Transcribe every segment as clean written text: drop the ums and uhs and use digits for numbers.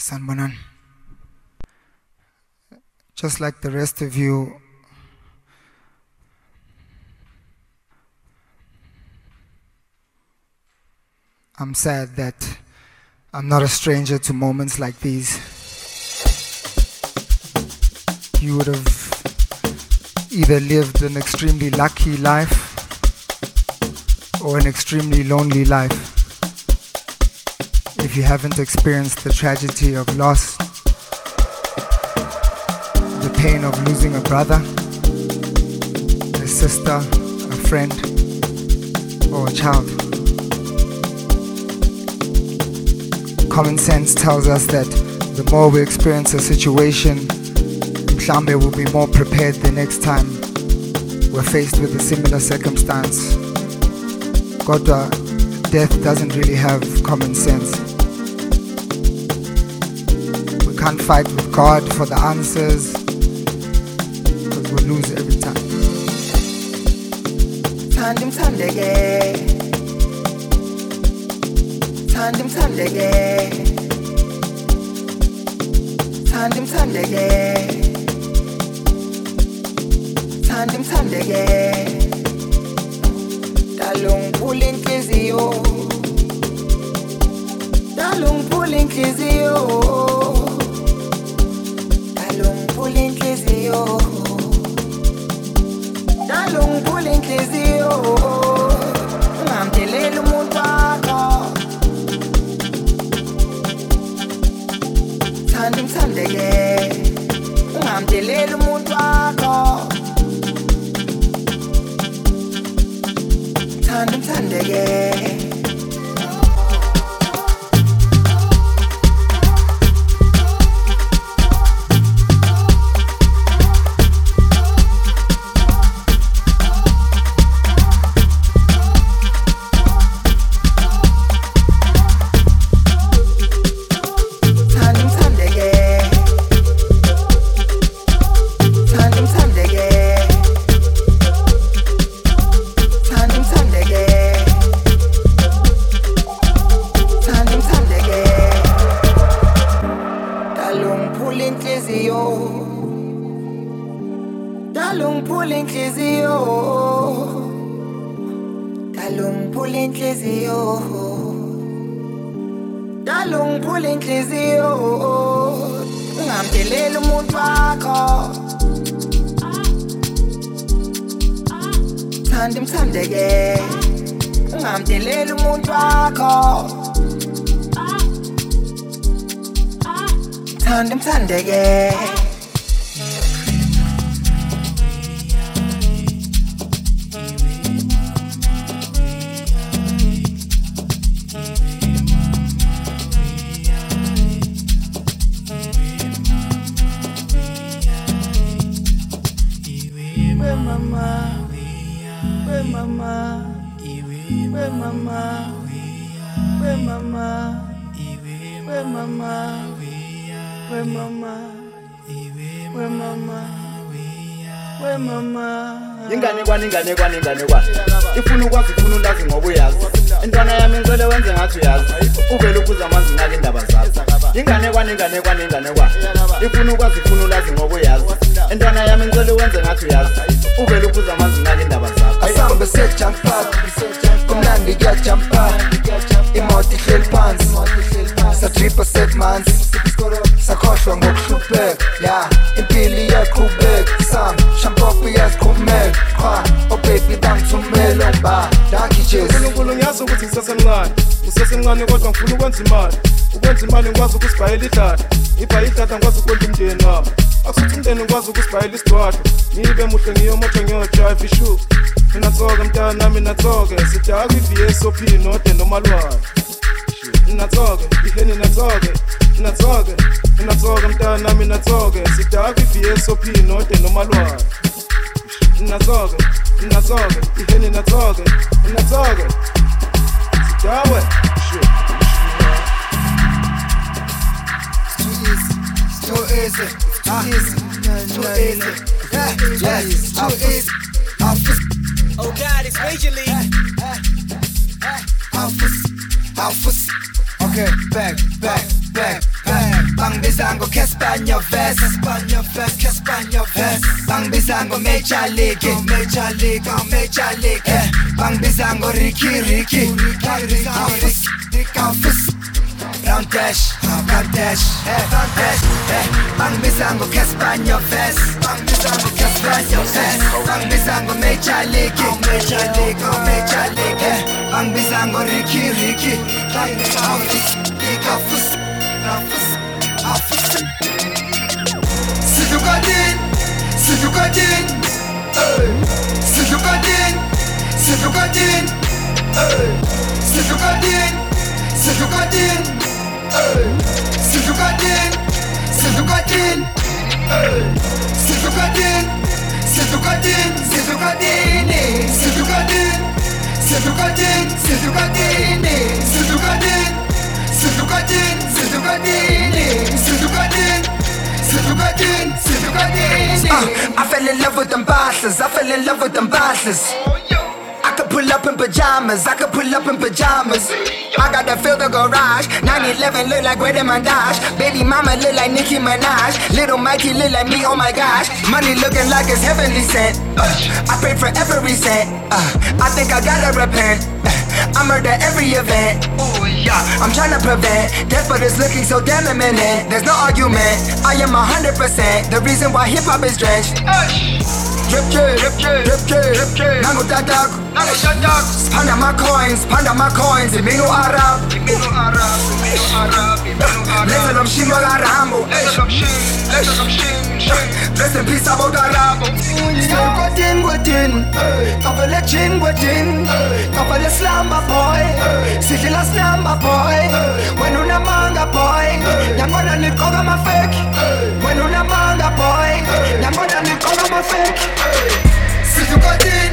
Sanbonan. Just like the rest of you, I'm sad that I'm not a stranger to moments like these. You would have either lived an extremely lucky life or an extremely lonely life if you haven't experienced the tragedy of loss, the pain of losing a brother, a sister, a friend, or a child. Common sense tells us that the more we experience a situation, mhlambe will be more prepared the next time we're faced with a similar circumstance. Kodwa, death doesn't really have common sense. We can't fight with God for the answers, because we'll lose every time. Tandim tandege, tandim tandege, tandim tandege, tandim tandege. Dalung pulling kizio, dalung pulling kizio, dalung pulling kizio, dalung pulling kizio. Ngamdelele umuntu wakho, thandim thandeke, ngamdelele umuntu wakho. Thandim thandeke. Thandim thandeke, ngamdelele umuntu wakho. Thandim thandeke. Ingane kwa ifuna ukwazi ifuna ulazi ngoba uyazi intwana yami ngicela wenze ngathi uyazi uvela ukuza amanzi ngake indaba zakho ingane kwa ifuna ukwazi ifuna ulazi ngoba uyazi intwana yami ngicela wenze ngathi uyazi uvela ukuza amanzi ngake indaba zakho asambe sejump park kumnandi kuyajump park imoto ihleli phansi sadripa segmanzi sakhohlwa ngokuhlupheka ya impilo iyaqhubeka sam shampoo iyaziqhumela qha baby bangithumela mba dakhijes uNkulunkulu ngiyazi ukuthi ngisesemncane kodwa ngifuna ukwenza imali ngikwazi ukusibhayela ihlahla ngibhaye ihlahla ngikwazi ukwenza umndeni wami akusuthi umndeni ngikwazi ukusibhayela isidwadla ngibe muhle ngiyomoto ngiyodrive ishoe ninatsoke mntana nami natsoke sidaka kwi-VSOP node nomalwane ninatsoke iheni natsoke mntana nami natsoke sidaka kwi-VSOP node nomalwane natsoke iheni natsoke sidawe too easy oh God, it's Major League. Okay, back. Bangibizango Caspanyo Vest, Caspanyo Vest. Bangibizango Major League, Bangibizango Ricky, Confus. Round dash, Bangibizango Caspanyo Vest, Bangibizango Major League, Bangibizango Ricky, Confus. Sidukadin, I fell in love with them bosses, I could pull up in pajamas, I gotta fill the garage. 911 look like Greta Mandage. Baby mama look like Nicki Minaj. Little Mikey look like me, oh my gosh. Money looking like it's heavenly sent. I pray for every cent. I think I gotta repent. I murder every event. I'm tryna prevent death, but it's looking so damn imminent. There's no argument, I am 100% the reason why hip-hop is drenched. Drip drip, nango tatak. Panda my coins, Imenu Arab. Let's them shimo la rambo. Rest in peace about Arabo. Gwatin, Kafale chin gwatin, Kafale slamba boy, Sikila slamba boy. When una manga boy, Yamona nikoga ma fake. When una manga boy, Yamona nikoga ma fake. Sidukadin,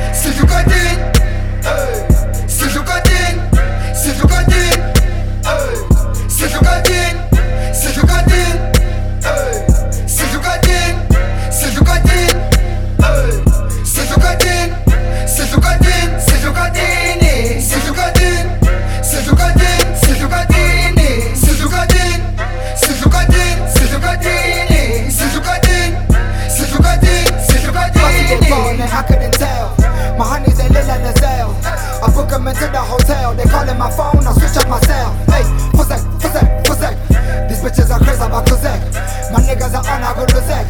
I couldn't tell. My honeys, they look like Nazelle. I book them into the hotel. They calling my phone, I switch up myself. Hey, Fuzek. These bitches are crazy about Kuzek. My niggas are on, I go Luzek.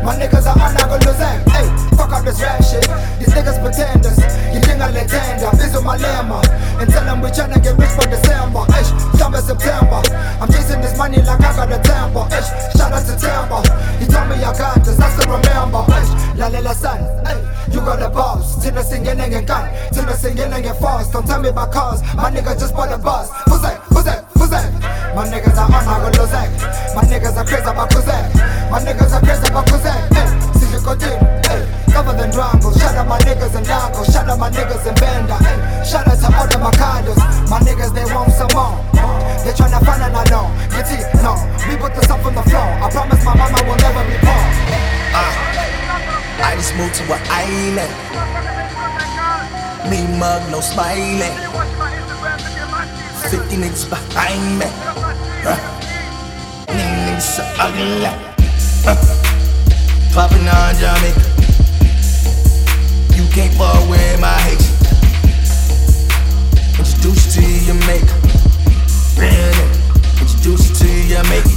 Hey, fuck up this rap shit. These niggas pretenders. You think I letenda, visit my lemma. And tell them we tryna get rich for December. Summer, September. I'm chasing this money like I got a temper. Shout out to Temper. He told me I got this, I still remember. La son, you got the balls. Till the singing and gun, till the singing and fast. Don't tell me about cars, my nigga just bought a bus. Fuzek. My niggas are on, I go Lozek. My niggas are crazy about Kuzek. See you go deep, cover the drungle. Shout out my niggas in Lago, shout out my niggas in Benda. Shout out to all the Macados. My niggas, they want some more. They tryna find an alone. You see, no, we put this up on the floor. I promise my mama will never be poor. I just moved to an island. Me mug, no smiling. 50 niggas behind me. Niggas so ugly. Poppin' on Jamaica. You can't fall with my hate. Introduce you to your maker. Introduce you to your maker.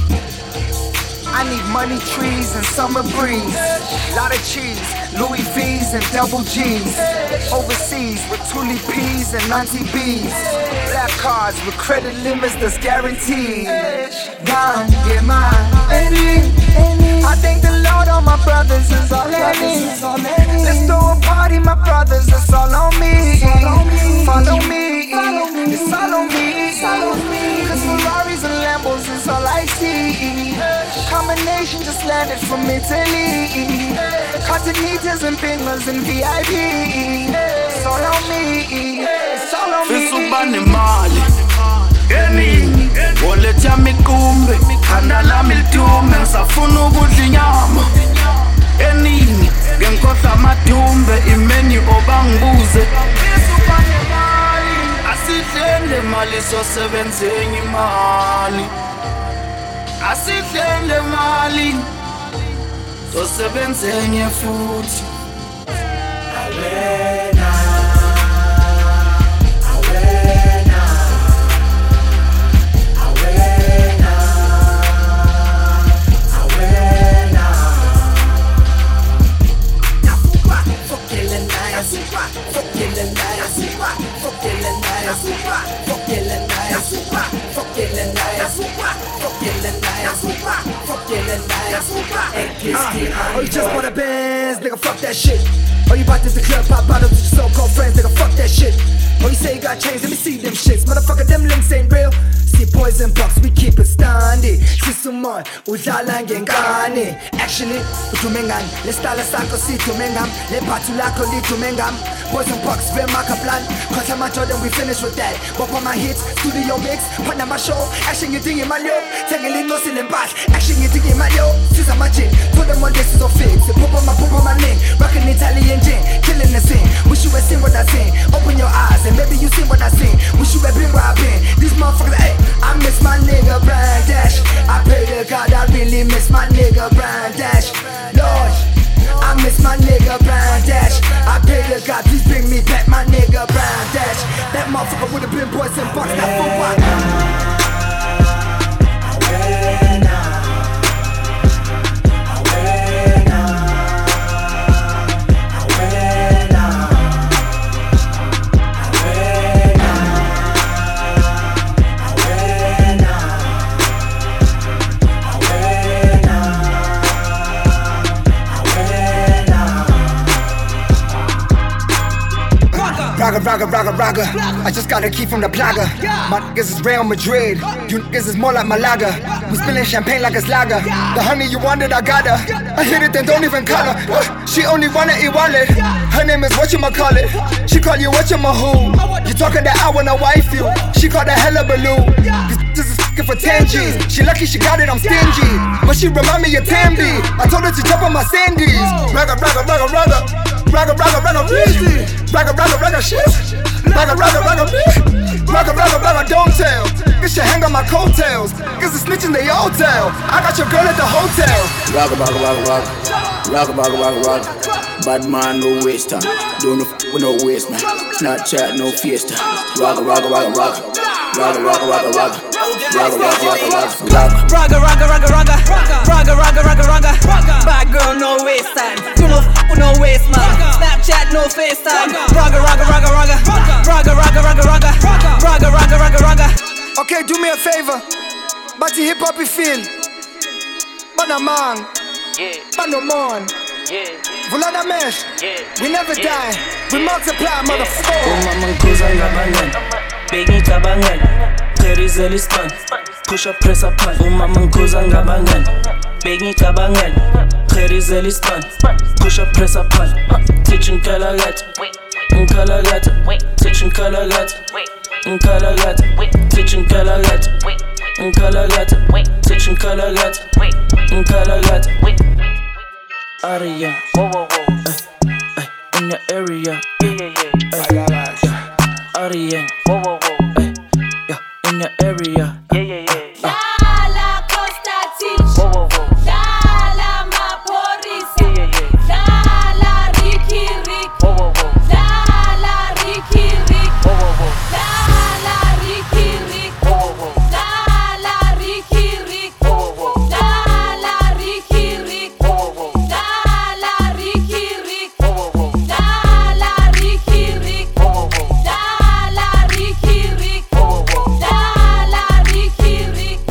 I need money trees and summer breeze. Lot of cheese, Louis V's and double G's. Overseas with Tuli P's and Nancy B's. Black cards with credit limits that's guaranteed. Gone, get mine. I thank the Lord, all my brothers is all I need. Let's throw a party, my brothers, it's all on me. Follow me, it's all on me. Cause Ferraris and Lambos is all I see. Combination just landed from Italy. Continentals and Bingers and VIP. It's all on me, it's all on me. Fisubani mali Eni Woletya mikumbe Khanda lami litume Ngisafuna ukudla inyama Enini Ngenkhohlwa amadumbe Imeni obangibuze Fisubani mali Asidlele mali Sosebenzeni imali asidlele mali sosebenzenye futhi awena awena awena awena nafuka fokele nayo super fokele nayo super fokele nayo super fokele nayo super fokele nayo super fokele nayo super fokele nayo super oh, you just want a Benz, nigga, fuck that shit. Oh, you bought this the club, pop bottles with your so-called friends, nigga, fuck that shit. Oh, you say you got chains, let me see them shits. Motherfucker, them links ain't real. See poison box, we keep it standing. See someone, udlala ngengane. Actually, utumengan, le style sako si tumengam, le patu lako li tumengam. Poison box, very mark a plan. Cause I'm a Jordan, we finish with that. Bop on my hits, studio mix, partner my show. Action you think in my yo, tangling no ceiling bass. Action you think in my yo, since I'm a jit. Put them on this is a fix. Pop on my name, rockin' Italian gin, killing the scene. Wish you had seen what I seen. Open your eyes and maybe you see what I seen. Wish you had been where I've been. These motherfuckers, hey, I miss my nigga Brian Dash. I pray to God I really miss my nigga Brian Dash. Lord, I miss my nigga Brian Dash. I pray to God please bring me back my nigga Brian Dash. That motherfucker would've been poison box, that for what? Raga. I just got a key from the plaga. My niggas is Real Madrid. You niggas is more like Malaga. We spilling champagne like it's lager. The honey you wanted, I got her. I hit it, then don't even call her. She only wanna eat wallet. Her name is whatchamacallit. She call you whatchamahoo. You talking that I wanna wife you. She called a hella balloon. This is f***ing for 10 G's. She lucky she got it, I'm stingy. But she remind me of Tambi. I told her to jump on my Sandies. Raga, easy. Raga, shit. Raga, don't tell. This shit hang on my coattails. Cause the snitching they all tell. I got your girl at the hotel. Raga. Bad man, no waste time. Don't f with no waste, man. Snapchat, no fiesta. Raga. Bad girl, no waste time. Do no f with no waste, man. Snapchat, no FaceTime. Raga. Okay, do me a favor. But the hip hop you feel. But a man. But no man. Volada mesh. We never die. We multiply, motherfucker. Mama nkuza ngabangan. Begi kabangan. Kerizeli span. Push up, press up, pan. Mama nkuza ngabangan. Begi kabangan. Kerizeli span. Push up, press up, pan. Teaching kalagat. Nkalagat. Teaching kalagat. Nkalagat. Teaching kalagat. Nkalagat. Teaching kalagat. Nkalagat. Aria, in the area, Aria, in the area, Dala Costa Teach, Dala Maporis, Dala Ricky Rick, Dala Ricky Rick, Dala Ricky Rick, Dala Ricky Rick, Dala Ricky Rick, Dala Ricky Rick, Dala Ricky Rick, Dala Ricky Rick, Dala Ricky Rick,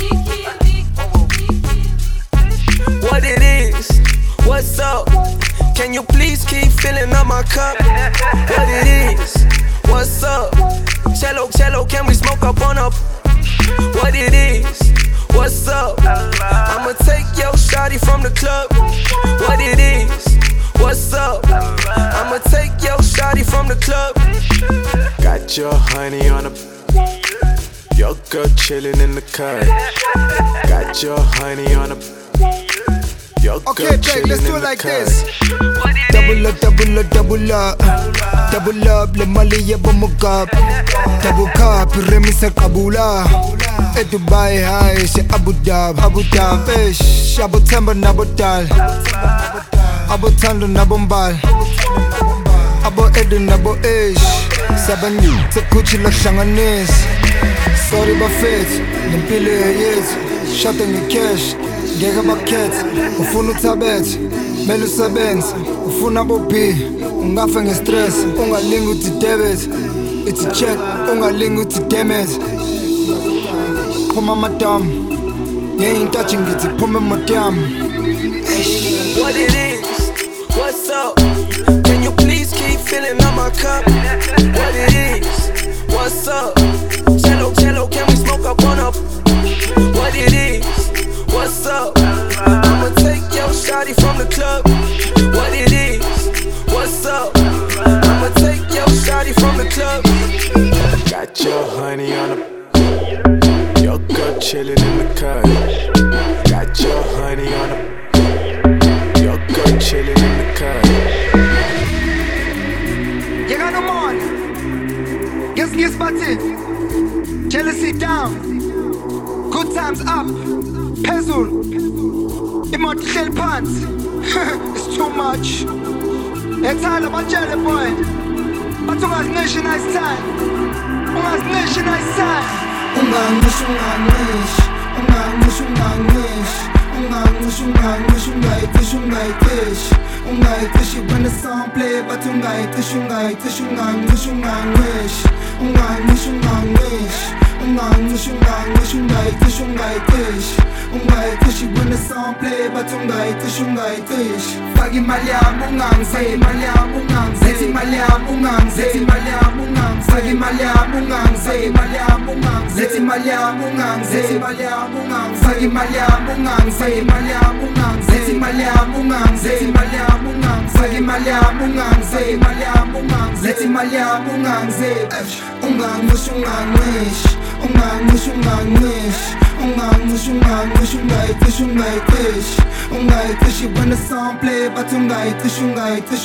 What it is? What's up? Can you please keep filling up my cup? What it is? What's up? Cello, can we smoke up on up? What it is? What's up? I'ma take your shawty from the club. What it is? What's up? I'ma take your shawty from the club. Got your honey on a. Your girl chillin' in the car. Got your honey on a. Okay, babe, let's do it like this. Double up, double up, double up. Double up, le mali ya bomugab. Double cup, remisa kabula. E Dubai high, she Abu Dhabi. Abu Dhabi, Abu Tamba, Abu Dal. Abu Tando, Abu Mbal. Abu Eden, Abu Ish. Sabani, Tekuchi la Shanganis. Sorry Buffett, Limpile yes. Shutting the cash. Ngeke bakhethe ufuna uthabethe mele usebenze ufuna bobi ungafa ngestress ungalingi uthi debit it's a check ungalingi uthi damage phuma madam ngeyintathi ngithi phuma madam. What it is, what's up? Can you please keep filling up my cup? What it is, what's up? Cello, can we smoke up on up? What it is, what's up? I'ma take your shawty from the club. What it is, what's up? I'ma take your shawty from the club. Got your honey on the, your girl chillin' in the cut. Got your honey on the, your girl chillin' in the cut. You got no more. Guess party. Jealousy down. Good times up. Pezzle. Imot shell pants. It's too much. It's all about jelly boy. But ungas nation I stand. Ungas nation I stand. Ungangish. Ungaitish, when the song play, but ungaitish. Ungangish, when the song play, but ungaitish. Fagi maliam unganze, maliam unganze, maliam unganze, maliam unganze, fagi maliam unganze, maliam unganze, maliam unganze, maliam unganze, fagi maliam unganze, maliam unganze, maliam unganze, maliam unganze, fagi maliam unganze, maliam unganze, maliam unganze, ungangish. Ungaitish, when the song play, but ungaitish. Ungaitish,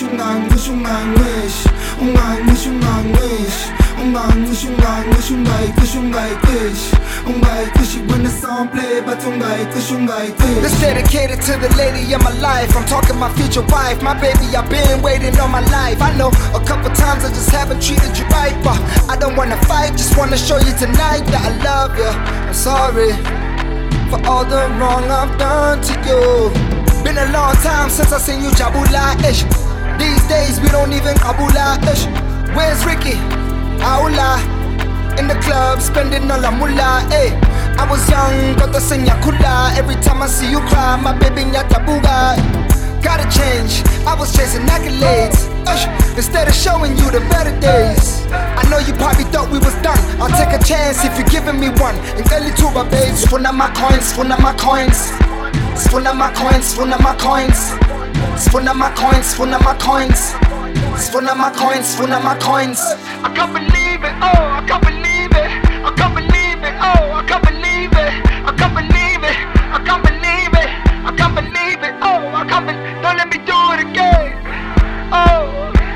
when the song play, but ungaitish. This dedicated to the lady of my life. I'm talking my future wife, my baby. I've been waiting all my life. I know a couple times I just haven't treated you right, but I don't wanna fight, just wanna show you tonight that I love you. I'm sorry for all the wrong I've done to you. Been a long time since I seen you jabula-ish. These days we don't even kabula-ish. Where's Ricky? Aula. In the club, spending all the mullah, eh. I was young, got the senyakula. Every time I see you cry, my baby nyatabuga. Gotta change, I was chasing accolades. Instead of showing you the better days. I know you probably thought we was done. I'll take a chance if you're giving me one. And tell you two, my babes, phone my coins, phone my coins. Phone my coins, phone my coins. Phone my coins, phone my coins. Phone my coins, phone my coins. I can't believe it, oh, I can't believe it. I can't believe it, oh, I can't believe it. I can't believe it, I can't believe it. I can't believe it, oh, I can't believe it. Don't let me do it again. Oh,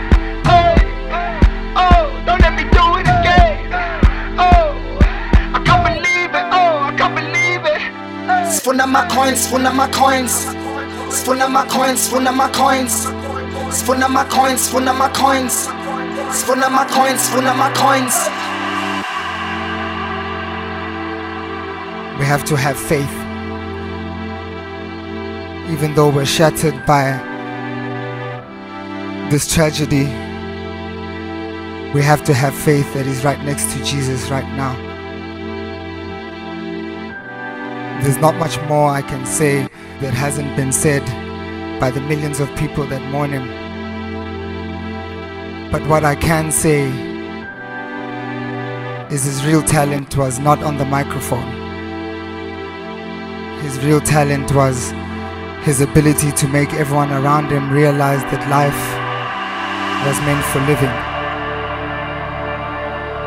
don't let me do it again. Oh, I can't believe it, oh, I can't believe it. Phone my coins, phone my coins. Phone my coins, phone my coins. Phone my coins, phone my coins. Phone my coins, phone my coins. We have to have faith. Even though we're shattered by this tragedy, we have to have faith that He's right next to Jesus right now. There's not much more I can say that hasn't been said by the millions of people that mourn Him. But what I can say is His real talent was not on the microphone. His real talent was His ability to make everyone around Him realize that life was meant for living.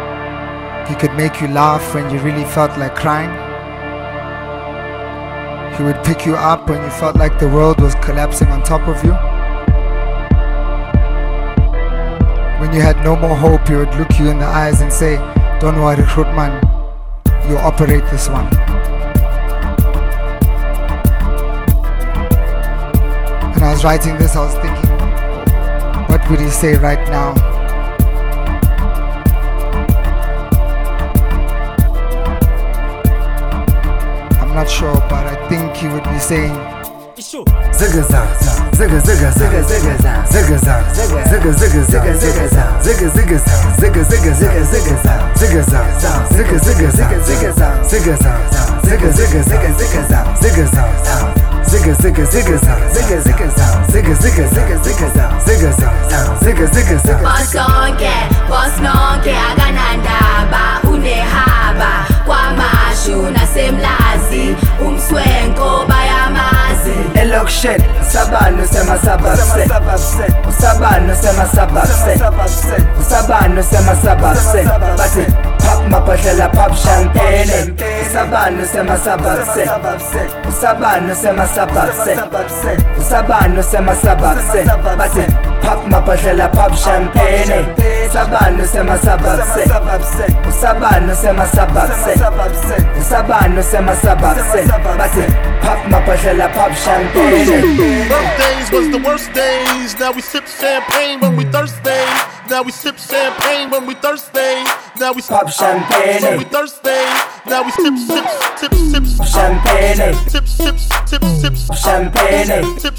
He could make you laugh when you really felt like crying. He would pick you up when you felt like the world was collapsing on top of you. When you had no more hope, he would look you in the eyes and say, "Don't worry, Grootman, you operate this one." When I was writing this, I was thinking, what would he say right now? I'm not sure, but I think he would be saying, Zigga zag, zigga zigga zigga zigga zag, zigga zag, zigga zigga zigga zigga zag, zigga zigga zag, zigga zigga zigga zigga zag, zigga zag, zigga zigga zigga zigga zag, zigga zag, zigga zigga zigga zigga zag, zigga zag, zigga zigga zigga zag, zigga zigga zag, zigga zigga zigga zigga zag, zigga zag, zigga zigga zag. Boss nonke akanandaba unehaba kwamashu nasemlazi umswenko bayamazi. Elokshen usabano sema sababse, usabano sema sababse, usabano sema sababse, bati pop mapahlela pop champagne. Usabano sema sababse, usabano sema sababse, usabano sema sababse, bati pop mapahlela pop champagne. Usabano sema sababse, usabano sema sababse, usabano sema sababse, bati pop mapahlela pop champagne. Birthdays was the worst days. Now we sip champagne when we thirsty. Now we sip champagne when we thirsty. Now we pop champagne when we thirsty. Now we sip champagne. Sip champagne. Sip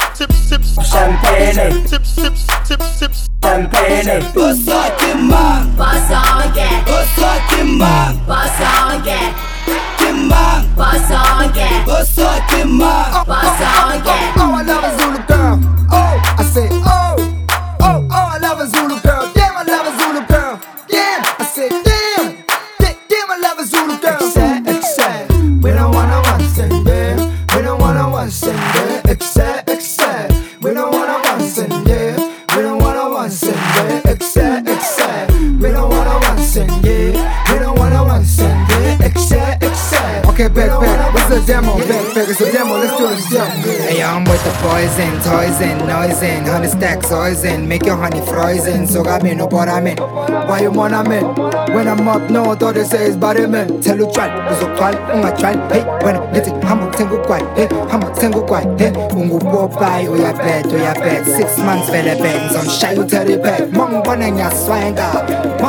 champagne. Sip champagne. Bosokimba, bosonge, bosokimba, bosonge. Kimba, bosonge, bosokimba, bosonge. Oh, I love a Zulu girl. Oh, I say, oh, I love a Zulu girl. Damn, I love a Zulu girl. Damn, I say, damn, I love a Zulu girl. Except, we don't wanna one thing, yeah. We don't wanna one thing, yeah. Except, we don't wanna one thing, yeah. We don't wanna one thing, yeah. Except, we don't wanna one thing, yeah. We don't wanna one thing, yeah. Except. Okay, back, what's the demo? Back, it's a demo, let's do this demo. Hey, I'm with the boys and toys and noise and 100 stacks oils and make your honey frozen. So got me no but I'm in. Why you wanna man? When I'm up, no, all they say is body man. Tell you try, was a try, try. Hey, when I get it, I'm a tango quite. Hey, I'm a tango quite. Hey, ungu pop by, oh ya bed. 6 months fell a bed, some shy you tell it back. Mong bonanya swanga,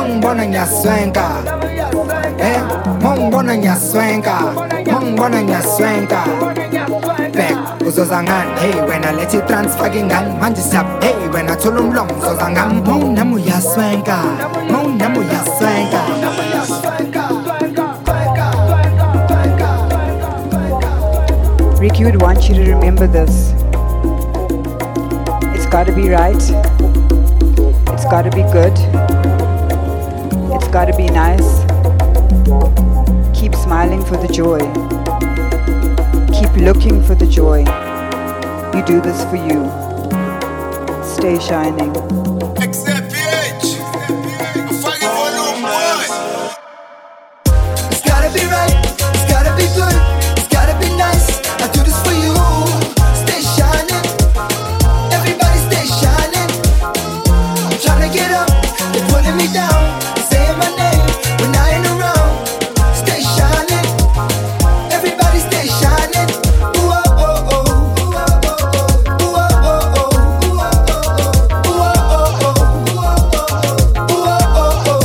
Hey, mong bonanya swanga. Back, uzozangan. Hey, when I let you transfer gingan, manjisap. Hey, when I told him long, uzozangan. Mong namu ya swanga. Ricky would want you to remember this. It's gotta be right. It's gotta be good. It's gotta be nice. Keep smiling for the joy. Keep looking for the joy. You do this for you. Stay shining. Except PH. I'm fighting for no boy. It's gotta be right. It's gotta be good. It's gotta be nice. I do this for you. Stay shining. Everybody stay shining. I'm trying to get up. They're pulling me down. Saying my name when I ain't around. Stay shining. Everybody stay shining. Ooh, oh, oh, oh. Ooh, oh, oh, oh. Ooh, oh, oh, oh. Ooh, oh, oh, oh. Ooh, oh, oh, oh.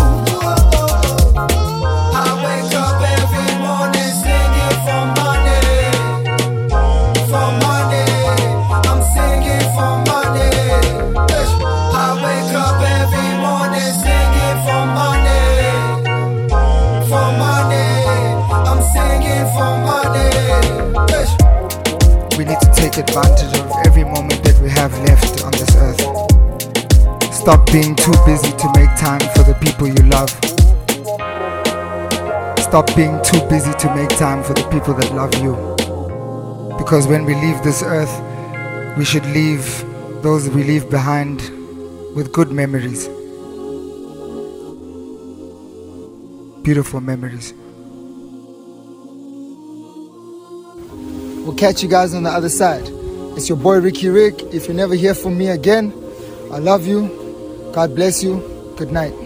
I wake up every morning singing for money. For money. I'm singing for money. I wake up every morning singing for money. For money. I'm singing for money. We need to take advantage of every moment that we have left on this earth. Stop being too busy to make time for the people you love. Stop being too busy to make time for the people that love you. Because when we leave this earth, we should leave those we leave behind with good memories. Beautiful memories. We'll catch you guys on the other side. It's your boy Ricky Rick. If you never hear from me again, I love you. God bless you. Good night.